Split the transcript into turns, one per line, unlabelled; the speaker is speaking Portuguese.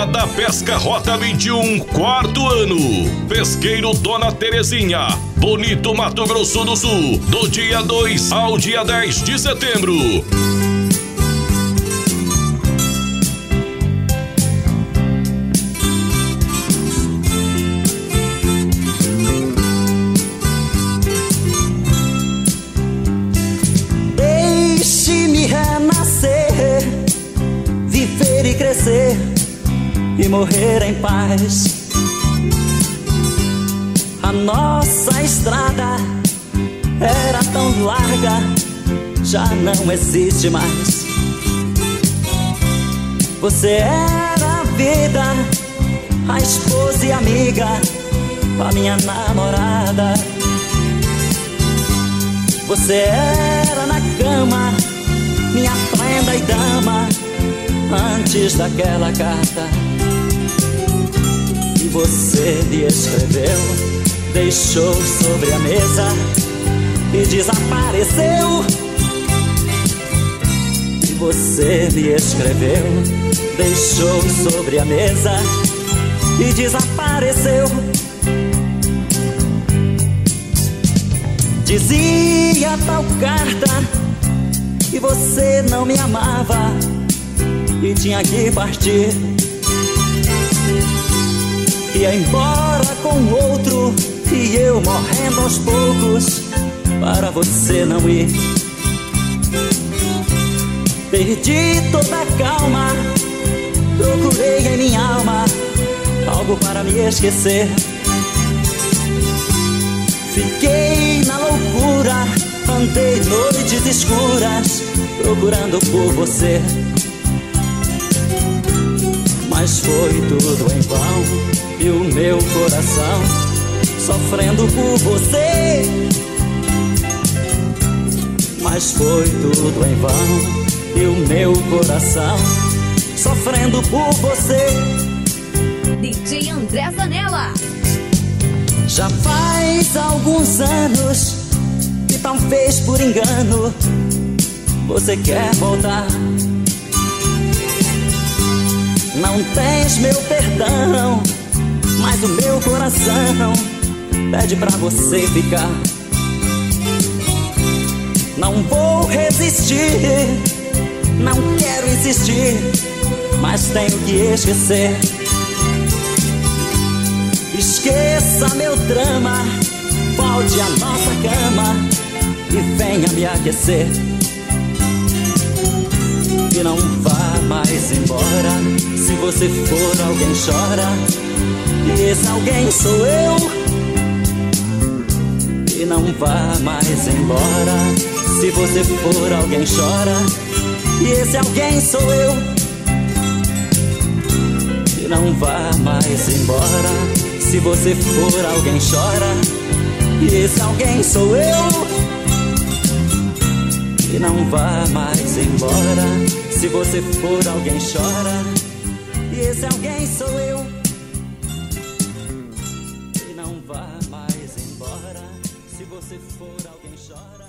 Feira da Pesca Rota 21, quarto ano. Pesqueiro Dona Terezinha, Bonito, Mato Grosso do Sul, do dia 2 ao dia 10 de setembro.
Deixe-me renascer, viver e crescer e morrer em paz. A nossa estrada era tão larga, já não existe mais. Você era a vida, a esposa e amiga, a minha namorada. Você era na cama, minha prenda e dama, antes daquela carta. E você me escreveu, deixou sobre a mesa e desapareceu. E você me escreveu, deixou sobre a mesa e desapareceu. Dizia tal carta que você não me amava e tinha que partir. Ia embora com outro e eu morrendo aos poucos para você não ir. Perdi toda a calma, procurei em minha alma algo para me esquecer. Fiquei na loucura, andei noites escuras procurando por você. Mas foi tudo em vão e o meu coração sofrendo por você. Mas foi tudo em vão e o meu coração sofrendo por você.
DJ André Zanella.
Já faz alguns anos que talvez por engano você quer voltar. Não tens meu perdão, mas o meu coração pede pra você ficar. Não vou resistir, não quero insistir, mas tenho que esquecer. Esqueça meu drama, volte à nossa cama e venha me aquecer. E não vá mais embora, se você for alguém chora, e esse alguém sou eu. E não vá mais embora, se você for alguém chora, e esse alguém sou eu. E não vá mais embora, se você for alguém chora, e esse alguém sou eu. E não vá mais embora, se você for alguém chora, e esse alguém sou eu. E não vá mais embora, se você for alguém chora.